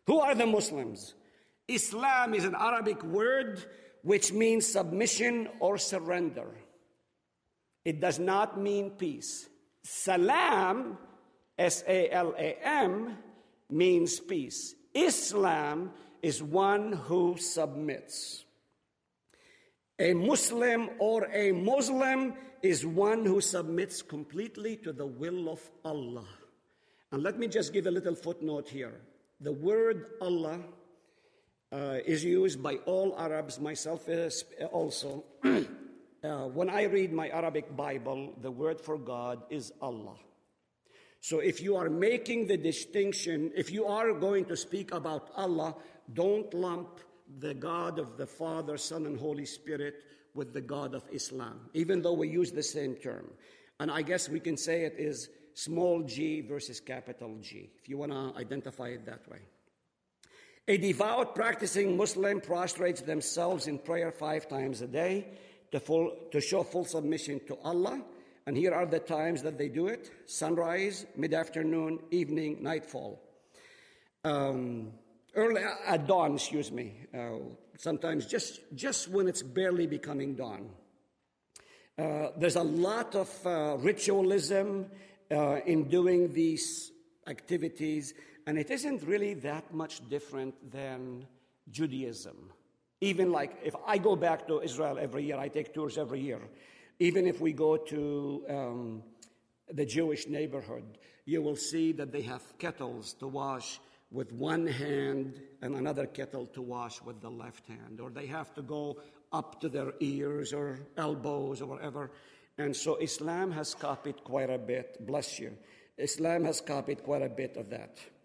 Who are the Muslims? Islam is an Arabic word which means submission or surrender. It does not mean peace. Salam, S-A-L-A-M, means peace. Islam is one who submits. A Muslim or a Muslim is one who submits completely to the will of Allah. And let me just give a little footnote here. The word Allah is used by all Arabs, myself also. When I read my Arabic Bible, the word for God is Allah. So if you are making the distinction, if you are going to speak about Allah, don't lump the God of the Father, Son, and Holy Spirit with the God of Islam, even though we use the same term. And I guess we can say it is small g versus capital G, if you want to identify it that way. A devout, practicing Muslim prostrates themselves in prayer 5 times a day to show full submission to Allah. And here are the times that they do it: sunrise, mid-afternoon, evening, nightfall. Early at dawn, sometimes just when it's barely becoming dawn. There's a lot of ritualism in doing these activities, and it isn't really that much different than Judaism. Even like if I go back to Israel every year, I take tours every year. Even if we go to the Jewish neighborhood, you will see that they have kettles to wash with one hand and another kettle to wash with the left hand, or they have to go up to their ears or elbows or whatever. And so Islam has copied quite a bit, bless you. Islam has copied quite a bit of that.